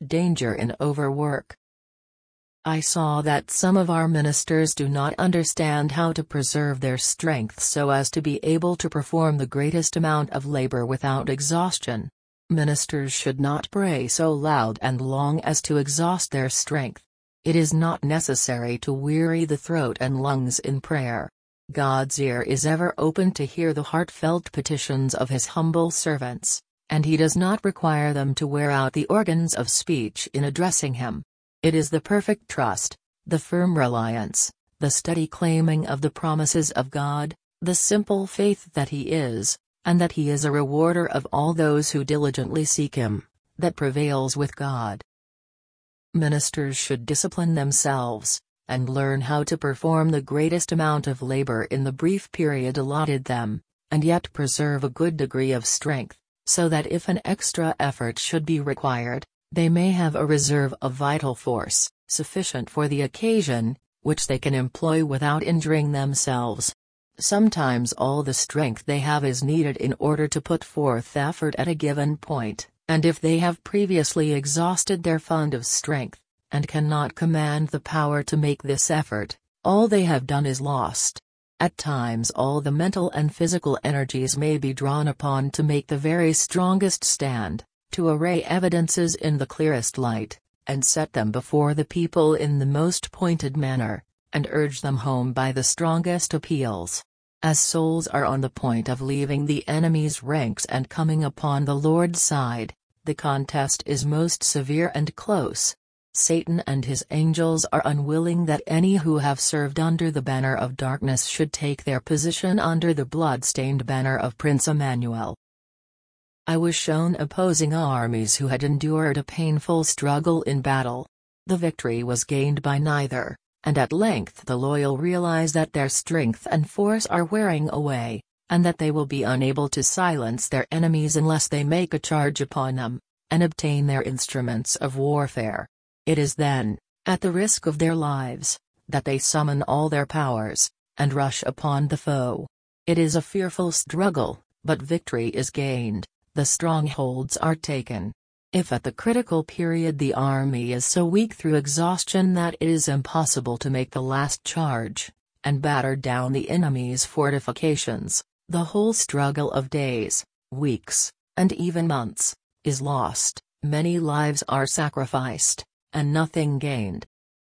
Danger in overwork. I saw that some of our ministers do not understand how to preserve their strength so as to be able to perform the greatest amount of labor without exhaustion. Ministers should not pray so loud and long as to exhaust their strength. It is not necessary to weary the throat and lungs in prayer. God's ear is ever open to hear the heartfelt petitions of His humble servants, and He does not require them to wear out the organs of speech in addressing Him. It is the perfect trust, the firm reliance, the steady claiming of the promises of God, the simple faith that He is, and that He is a rewarder of all those who diligently seek Him, that prevails with God. Ministers should discipline themselves, and learn how to perform the greatest amount of labor in the brief period allotted them, and yet preserve a good degree of strength, so that if an extra effort should be required, they may have a reserve of vital force, sufficient for the occasion, which they can employ without injuring themselves. Sometimes all the strength they have is needed in order to put forth effort at a given point, and if they have previously exhausted their fund of strength, and cannot command the power to make this effort, all they have done is lost. At times all the mental and physical energies may be drawn upon to make the very strongest stand, to array evidences in the clearest light, and set them before the people in the most pointed manner, and urge them home by the strongest appeals. As souls are on the point of leaving the enemy's ranks and coming upon the Lord's side, the contest is most severe and close. Satan and his angels are unwilling that any who have served under the banner of darkness should take their position under the blood-stained banner of Prince Emmanuel. I was shown opposing armies who had endured a painful struggle in battle. The victory was gained by neither, and at length the loyal realize that their strength and force are wearing away, and that they will be unable to silence their enemies unless they make a charge upon them, and obtain their instruments of warfare. It is then, at the risk of their lives, that they summon all their powers, and rush upon the foe. It is a fearful struggle, but victory is gained, the strongholds are taken. If at the critical period the army is so weak through exhaustion that it is impossible to make the last charge, and batter down the enemy's fortifications, the whole struggle of days, weeks, and even months, is lost, many lives are sacrificed, and nothing gained.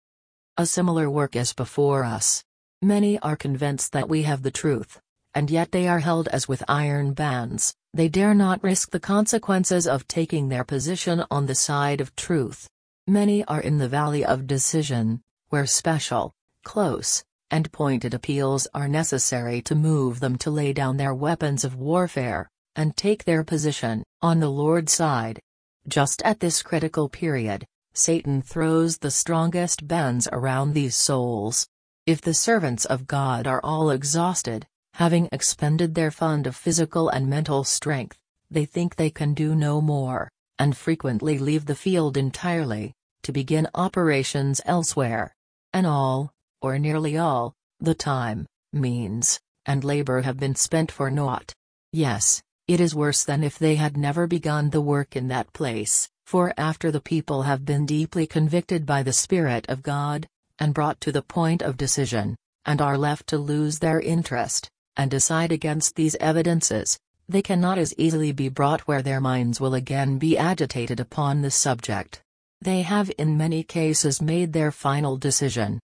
A similar work is before us. Many are convinced that we have the truth, and yet they are held as with iron bands. They dare not risk the consequences of taking their position on the side of truth. Many are in the valley of decision, where special, close, and pointed appeals are necessary to move them to lay down their weapons of warfare, and take their position on the Lord's side. Just at this critical period, Satan throws the strongest bands around these souls. If the servants of God are all exhausted, having expended their fund of physical and mental strength, they think they can do no more, and frequently leave the field entirely, to begin operations elsewhere. And all, or nearly all, the time, means, and labor have been spent for naught. Yes, it is worse than if they had never begun the work in that place, for after the people have been deeply convicted by the Spirit of God, and brought to the point of decision, and are left to lose their interest, and decide against these evidences, they cannot as easily be brought where their minds will again be agitated upon the subject. They have in many cases made their final decision.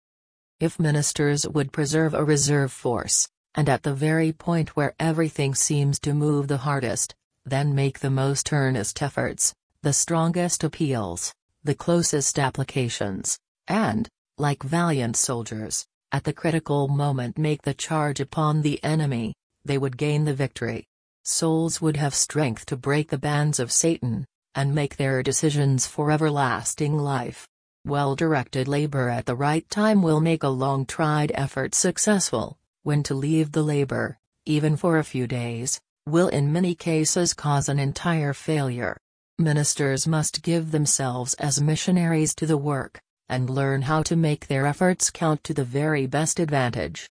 If ministers would preserve a reserve force, and at the very point where everything seems to move the hardest, then make the most earnest efforts, the strongest appeals, the closest applications, and, like valiant soldiers, at the critical moment make the charge upon the enemy, they would gain the victory. Souls would have strength to break the bands of Satan, and make their decisions for everlasting life. Well-directed labor at the right time will make a long-tried effort successful. When to leave the labor, even for a few days, will in many cases cause an entire failure. Ministers must give themselves as missionaries to the work, and learn how to make their efforts count to the very best advantage.